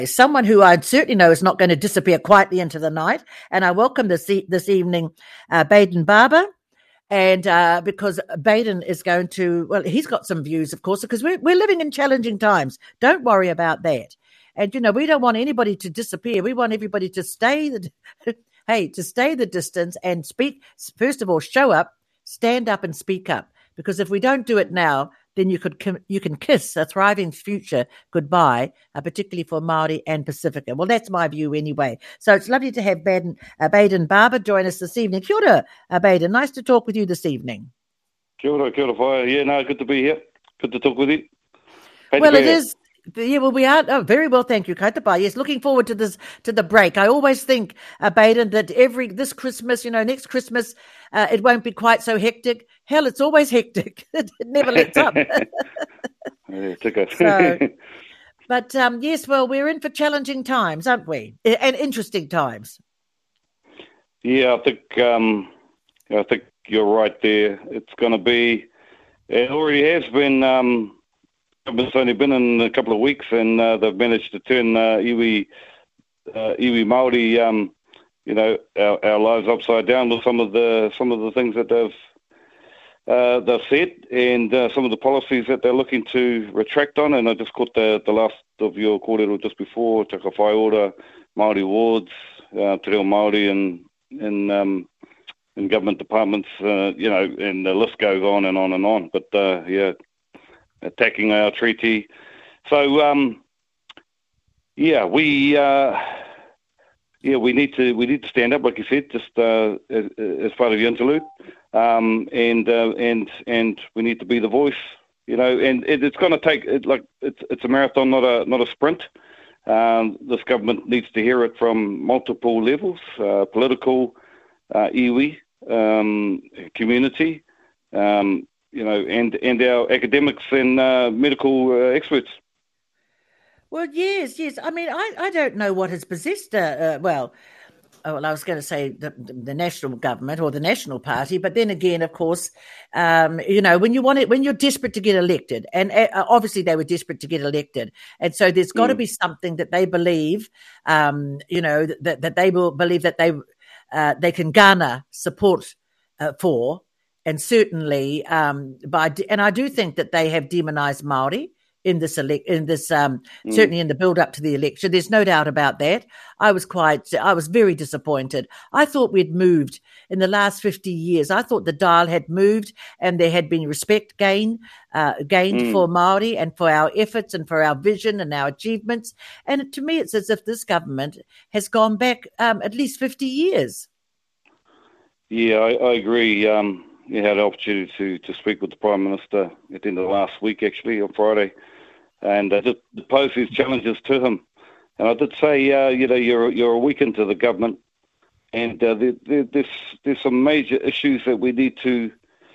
someone who I certainly know is not going to disappear quietly into the night. And I welcome this evening Baden Barber. And because Baden is going to, well, he's got some views, of course, because we're living in challenging times. Don't worry about that. And, we don't want anybody to disappear. We want everybody to stay the distance and speak. First of all, show up, stand up and speak up. Because if we don't do it now, then you can kiss a thriving future goodbye, particularly for Māori and Pacifica. Well, that's my view anyway. So it's lovely to have Baden Barber join us this evening. Kia ora, Baden. Nice to talk with you this evening. Kia ora, whaia. Yeah, no, good to be here. Good to talk with you. Well, it is. Yeah, well, we are. Oh, very well, thank you, Kaitapa. Yes, looking forward to the break. I always think, Baden, that this Christmas, next Christmas, it won't be quite so hectic. Hell, it's always hectic. It never lets up. But yes, well, we're in for challenging times, aren't we? And interesting times. Yeah, I think you're right there. It's going to be. It already has been. It's only been in a couple of weeks, and they've managed to turn iwi Māori, our lives upside down with some of the things that they've said, and some of the policies that they're looking to retract on. And I just caught the last of your kōrero just before, Taka Whai Ora, Māori wards, Te Reo Māori in government departments, and the list goes on and on and on. But attacking our treaty. So, we need to stand up, like you said, just as part of the interlude, and we need to be the voice, and it's going to take it's a marathon, not a sprint. This government needs to hear it from multiple levels: political, iwi, community. And our academics and medical experts. Well, yes. I mean, I don't know what has possessed. I was going to say the national government or the National Party, but then again, of course, when you're desperate to get elected, and obviously they were desperate to get elected, and so there's got to be something that they believe, that they will believe that they can garner support for. And certainly, and I do think that they have demonised Māori certainly in the build up to the election. There's no doubt about that. I was very disappointed. I thought we'd moved in the last 50 years. I thought the dial had moved and there had been respect gained for Māori and for our efforts and for our vision and our achievements. And to me, it's as if this government has gone back at least 50 years. Yeah, I agree. You had the opportunity to speak with the Prime Minister at the end of last week, actually, on Friday, and just pose these challenges to him. And I did say, you're a week into the government, and there's some major issues that we need to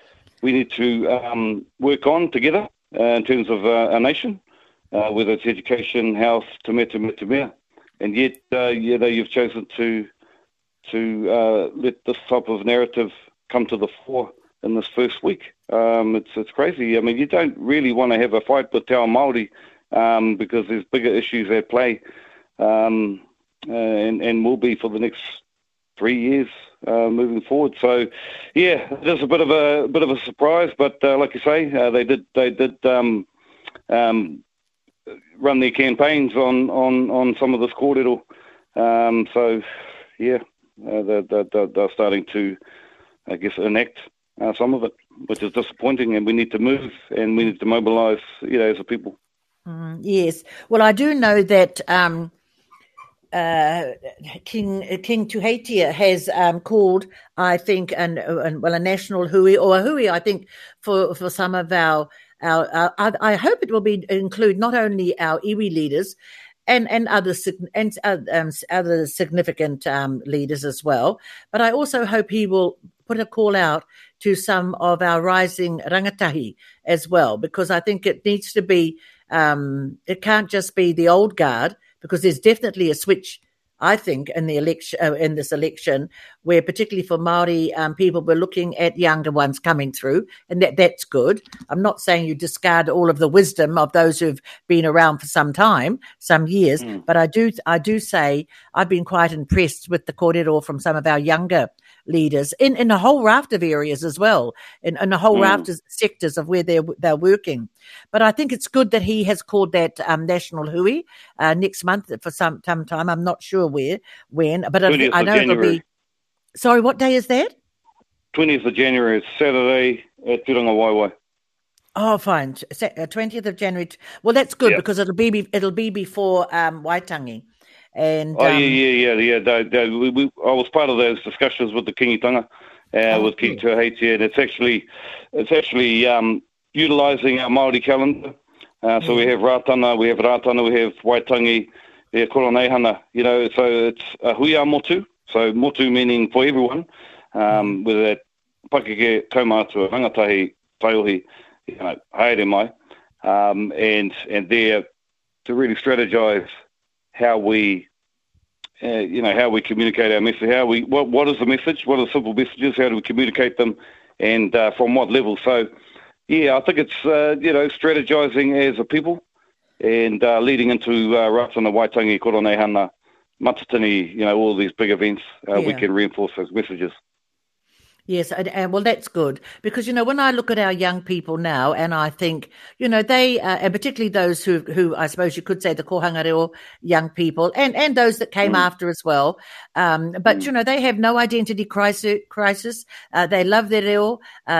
work on together in terms of our nation, whether it's education, health, te mea. And yet, you've chosen to let this type of narrative come to the fore in this first week. It's crazy. I mean, you don't really want to have a fight with Te Ao Māori because there's bigger issues at play, and will be for the next 3 years moving forward. So, yeah, it is a bit of a surprise. But like you say, they did run their campaigns on some of this kōrero. So, yeah, they're starting to, I guess, enact some of it, which is disappointing, and we need to move and we need to mobilise, as a people. Yes. Well, I do know that King Tuheitia has called, I think, a national hui, or a hui, I think, for some of our I hope it will include not only our iwi leaders and other significant leaders as well, but I also hope he will put a call out to some of our rising rangatahi as well, because I think it needs to be, it can't just be the old guard, because there's definitely a switch I think, in the election, in this election, where particularly for Maori people, we're looking at younger ones coming through, and that's good. I'm not saying you discard all of the wisdom of those who've been around for some time, some years, but I do say I've been quite impressed with the kōrero from some of our younger leaders in a whole raft of areas as well, in a whole raft of sectors of where they're working. But I think it's good that he has called that National Hui next month for some time. I'm not sure when, but I know it'll be. Sorry, what day is that? 20th of January. It's Saturday at Turanga Waiwai. Oh, fine. 20th of January. Well, that's good because it'll be before Waitangi. And yeah. I was part of those discussions with the Kingitanga, with Ki Tuaheitia, and it's actually utilising our Māori calendar. So we have Rātana, we have Waitangi, we have Koroneihana, so it's Huia Motu, so Motu meaning for everyone, with that Pakeke Kaumātua, Rangatahi, Taiohi, haere mai, and there to really strategise how we communicate our message, what is the message, what are the simple messages, how do we communicate them, and from what level. So, I think it's, strategising as a people and leading into Rātana, Waitangi, Koroneihana, Matatini, all these big events, we can reinforce those messages. Yes, and well, that's good because, when I look at our young people now and I think, they, and particularly those who I suppose you could say the Kohanga Reo young people and those that came after as well. But, they have no identity crisis. They love their reo.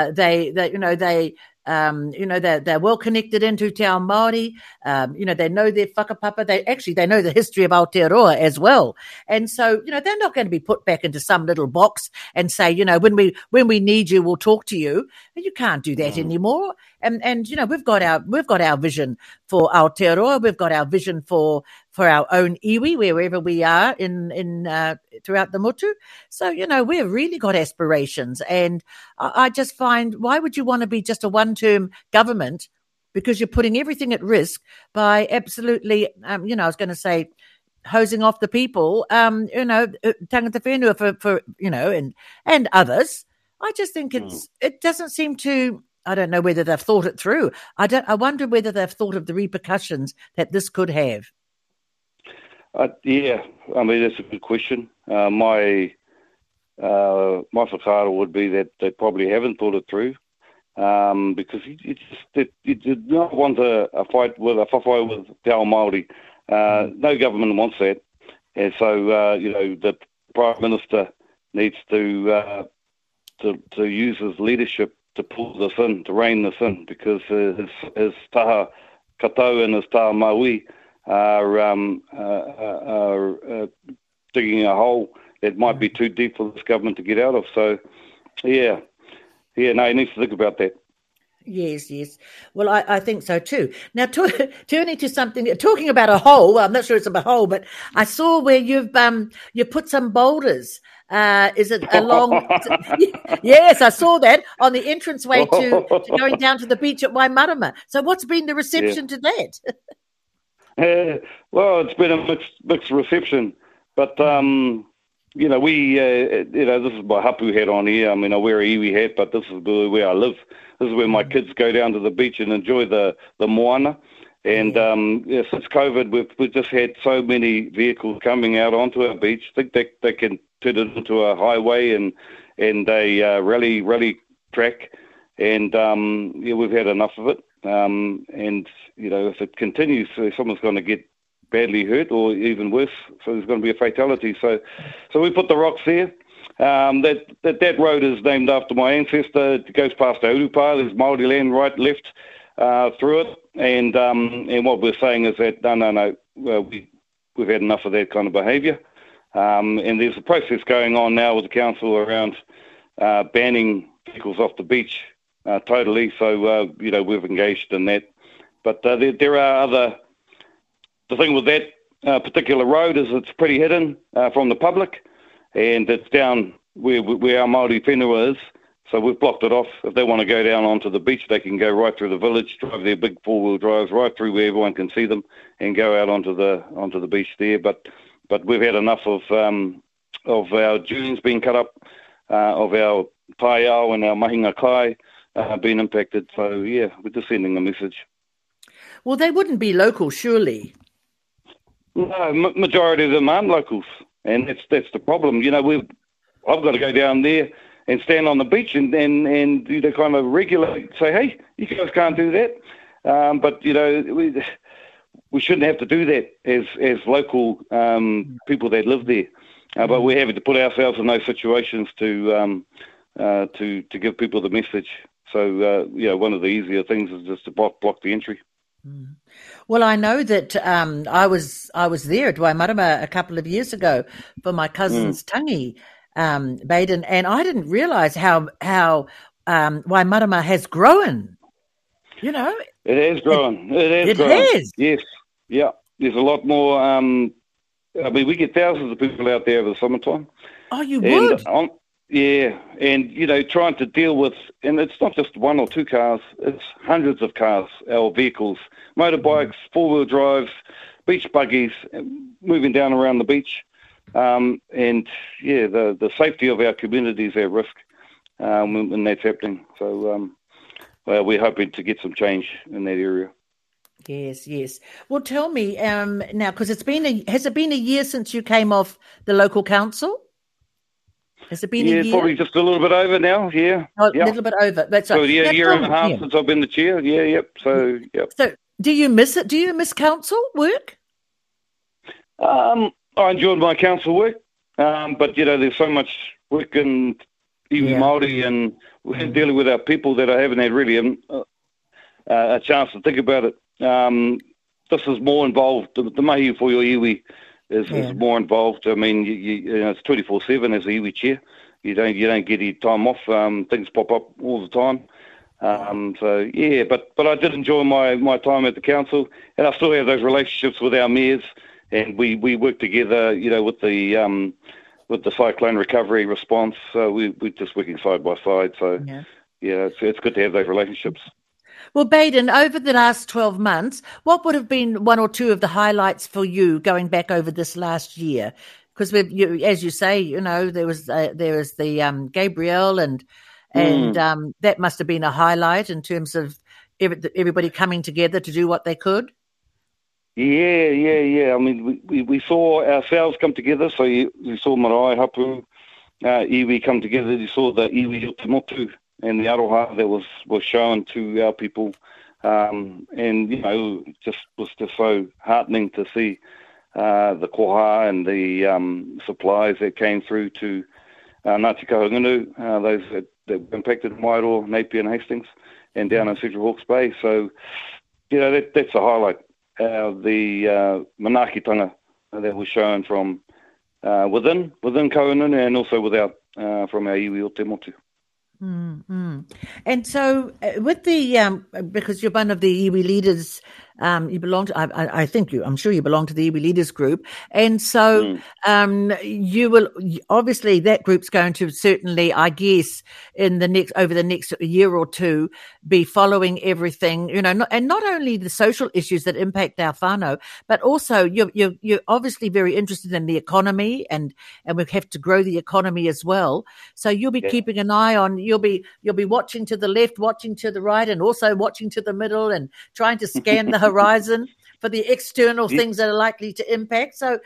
They're well connected into Te Ao Māori. They know their whakapapa. They know the history of Aotearoa as well. And so, they're not going to be put back into some little box and say, when we need you, we'll talk to you. You can't do that anymore. And we've got our vision for Aotearoa. We've got our vision for our own iwi, wherever we are in throughout the motu. So, we've really got aspirations. And I just find, why would you want to be just a one-term government? Because you're putting everything at risk by absolutely, I was going to say, hosing off the people, tangata whenua for and others. I just think it doesn't seem to. I don't know whether they've thought it through. I wonder whether they've thought of the repercussions that this could have. That's a good question. My whakaaro would be that they probably haven't thought it through, because you did not want a fight with a whawhai with Te Ao Māori. No government wants that, and so the Prime Minister needs to use his leadership to pull this in, to rein this in, because his taha katau and his taha maui are digging a hole that might be too deep for this government to get out of. So, he needs to think about that. Yes. Well, I think so too. Now, turning to something, talking about a hole. Well, I'm not sure it's a hole, but I saw where you put some boulders. Is it along? Yes, I saw that on the entranceway to going down to the beach at Waimarama. So, what's been the reception to that? Well, it's been a mixed reception, but we this is my hapu hat on here. I mean, I wear a iwi hat, but this is where I live. This is where my kids go down to the beach and enjoy the moana. And since COVID, we've just had so many vehicles coming out onto our beach. I think they can turn it into a highway and a rally track. And we've had enough of it. And if it continues, someone's going to get badly hurt, or even worse, so there's going to be a fatality. So we put the rocks there. That road is named after my ancestor. It goes past Aurupa. There's Māori land right, left through it. And what we're saying is that no, we've had enough of that kind of behaviour. And there's a process going on now with the council around banning vehicles off the beach totally. So we've engaged in that. But there are other. The thing with that particular road is it's pretty hidden from the public, and it's down where our Māori whenua is. So we've blocked it off. If they want to go down onto the beach, they can go right through the village, drive their big four-wheel drives right through where everyone can see them, and go out onto the beach there. But but we've had enough of our dunes being cut up, of our paiao and our mahinga kai being impacted. So, yeah, we're just sending a message. Well, they wouldn't be local, surely. No, majority of them aren't locals, and that's the problem. You know, I've got to go down there and stand on the beach and kind of regulate, say, hey, you guys can't do that. But we shouldn't have to do that as local people that live there. But we're having to put ourselves in those situations to give people the message. So one of the easier things is just to block the entry. Well, I know that I was there at Waimarama a couple of years ago for my cousin's tangi, Baden, and I didn't realise how Waimarama has grown. You know, it has grown. It has. Yes, yeah. There's a lot more. We get thousands of people out there over the summertime. Oh, you would. Yeah, and trying to deal with, and it's not just one or two cars, it's hundreds of cars, our vehicles, motorbikes, four-wheel drives, beach buggies, moving down around the beach, and the safety of our community is at risk when that's happening. So, we're hoping to get some change in that area. Yes. Well, tell me now, because has it been a year since you came off the local council? Has it been a year? Probably just a little bit over now, yeah. A little bit over. That's right. So, year and a half since I've been the chair. Yeah, yep. So, yep. So, do you miss it? Do you miss council work? I enjoyed my council work, but, there's so much work in iwi Māori and we're dealing with our people that I haven't had really a chance to think about it. This is more involved. The mahi for your iwi is more involved. I mean, it's 24/7 as a iwi chair. You don't get any time off. Things pop up all the time. But I did enjoy my time at the council, and I still have those relationships with our mayors, and we work together. With the cyclone recovery response. So we're just working side by side. So it's good to have those relationships. Well, Baden, over the last 12 months, what would have been one or two of the highlights for you going back over this last year? Because as you say, there was the Gabrielle and that must have been a highlight in terms of everybody coming together to do what they could. Yeah. I mean, we saw ourselves come together. So we saw Marae Hapu, iwi come together. You saw the iwi o te motu and the aroha that was shown to our people. Just was just so heartening to see the koha and the supplies that came through to Ngāti Kahungunu, those that were impacted in Wairoa, Napier and Hastings, and down in Central Hawke's Bay. So, that's a highlight. The manaakitanga that was shown from within Kahungunu and also without from our iwi o te motu. Mm-hmm. And so, with the because you're one of the iwi leaders, you belong to. I'm sure you belong to the iwi leaders group, and so you will obviously that group's going to certainly, I guess, over the next year or two, be following everything, and not only the social issues that impact our whānau, but also you're obviously very interested in the economy, and we have to grow the economy as well. So you'll be keeping an eye on. You'll be watching to the left, watching to the right, and also watching to the middle, and trying to scan the horizon for the external things that are likely to impact. So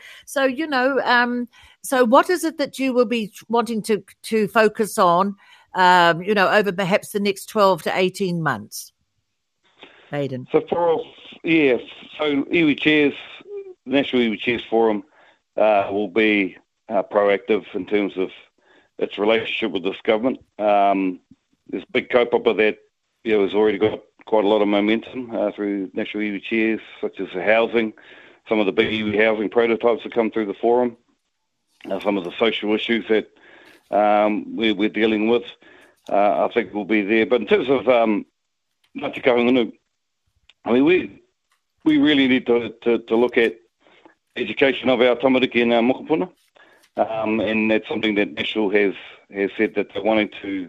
what is it that you will be wanting to focus on, over perhaps the next 12 to 18 months? Baden. So for us, so iwi Chairs, National Iwi Chairs Forum will be proactive in terms of its relationship with this government. There's a big kaupapa that has already got quite a lot of momentum through National Iwi Chairs, such as the housing, some of the big iwi housing prototypes that come through the forum, some of the social issues that we're dealing with, I think will be there. But in terms of Ngāti Kahungunu, I mean, we really need to look at education of our tamariki and our mokopuna. And that's something that National has said that they're wanting to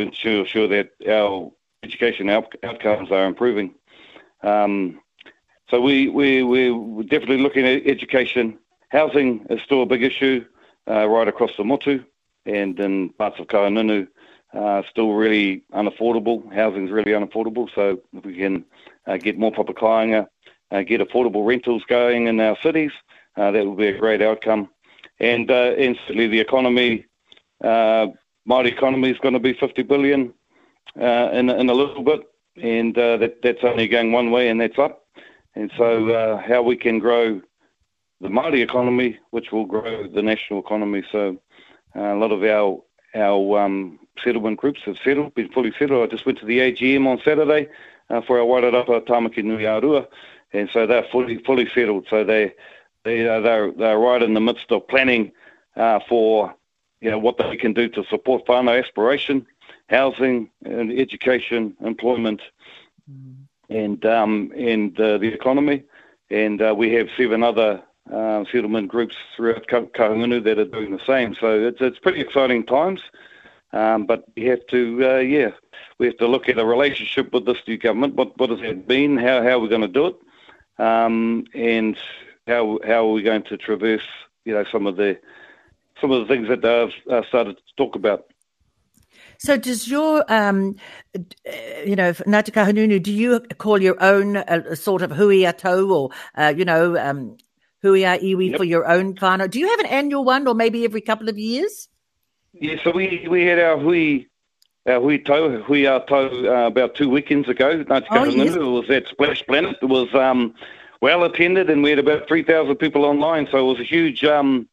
ensure that our education outcomes are improving. we're definitely looking at education. Housing is still a big issue right across the Motu and in parts of Kaununu. Still really unaffordable. Housing is really unaffordable. So if we can get more papa kāinga, get affordable rentals going in our cities, that would be a great outcome. And certainly the economy, Māori economy is going to be 50 billion in a little bit, and that's only going one way, and that's up. And so how we can grow the Māori economy, which will grow the national economy. So a lot of our settlement groups have been fully settled. I just went to the AGM on Saturday for our Wairarapa Tāmaki Nui Arua, and so they're fully settled. So they're right in the midst of planning for what they can do to support whānau aspiration, housing, and education, employment, and the economy. And we have 7 other settlement groups throughout Kaungunu that are doing the same. So it's pretty exciting times. But we have to look at a relationship with this new government. What has it been? How are we going to do it? And how are we going to traverse, some of the things that they've started to talk about. So does your, Ngāti Kahungunu, do you call your own sort of hui a tau or, hui a iwi for your own whānau? Do you have an annual one or maybe every couple of years? Yeah, so we had our hui a tau about 2 weekends ago. Ngāti Kahungunu, yes. It was at Splash Planet. It was well attended, and we had about 3,000 people online. So it was a huge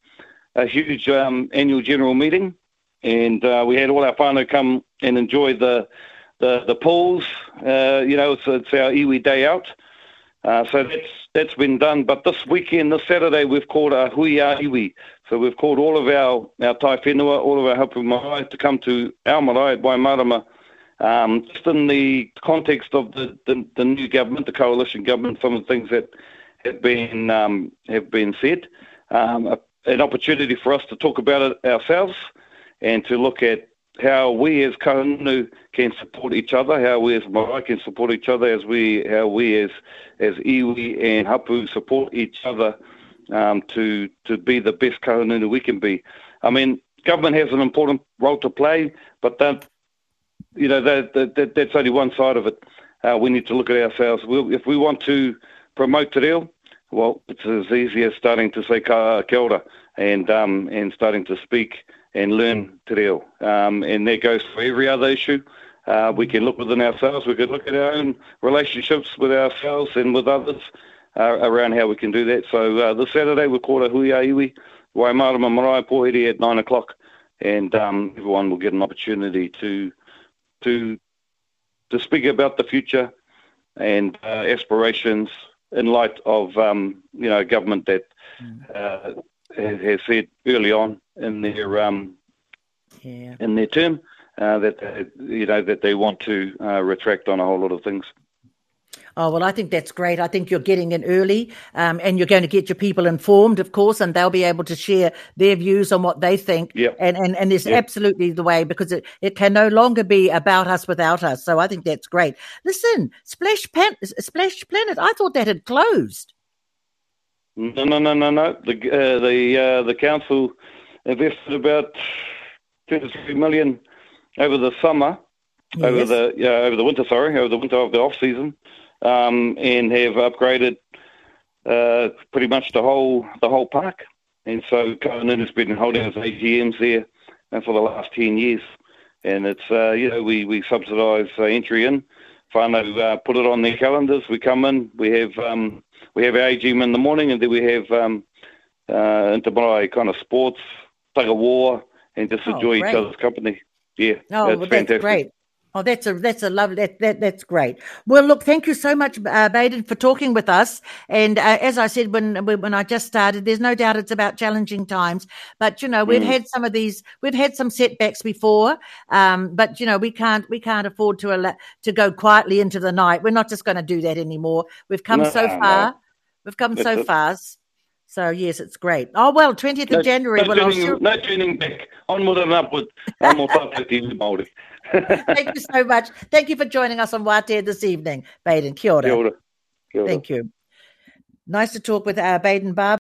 annual general meeting, and we had all our whānau come and enjoy the pools. It's our iwi day out. So that's been done. But this weekend, this Saturday, we've called a hui a iwi. So we've called all of our tai whenua, all of our hapu marae to come to our marae at Waimarama. Just in the context of the new government, the coalition government, some of the things that have been said. An opportunity for us to talk about it ourselves and to look at how we as Kaungunu can support each other, how we as marae can support each other, how we as iwi and hapu support each other to be the best Kaungunu we can be. I mean, government has an important role to play, but that's only one side of it. We need to look at ourselves. If we want to promote te reo, well, it's as easy as starting to say kia ora and starting to speak and learn te reo. And that goes for every other issue. We can look within ourselves. We can look at our own relationships with ourselves and with others around how we can do that. So this Saturday we've called a hui a iwi, Waimarama Marae Pōhiri at 9:00, and everyone will get an opportunity to speak about the future and aspirations in light of a government that has said early on in their term that they want to retract on a whole lot of things. Oh, well, I think that's great. I think you're getting in early and you're going to get your people informed, of course, and they'll be able to share their views on what they think. Yep. And it's absolutely the way, because it can no longer be about us without us. So I think that's great. Listen, Splash Planet, I thought that had closed. No. The council invested about 2 to 3 million over the summer, over the winter of the off season, and have upgraded pretty much the whole park. And so Kaununu's been holding its AGMs there for the last 10 years, and it's we subsidise entry in. Whānau put it on their calendars. We come in. We have our AGM in the morning, and then we have intermarae kind of sports, tug of war, and just enjoy each other's company. Yeah, that's great. Oh, that's a lovely. That's great. Well, look, thank you so much, Baden, for talking with us. And as I said when I just started, there's no doubt it's about challenging times. But we've had some setbacks before. But we can't afford to go quietly into the night. We're not just going to do that anymore. We've come so far. No. We've come so far. So yes, it's great. Oh well, 20th of January. No turning back. Onward and upward. Māori. Thank you so much. Thank you for joining us on Wātea this evening, Baden. Kia ora. Kia ora. Thank you. Nice to talk with Baden Barber.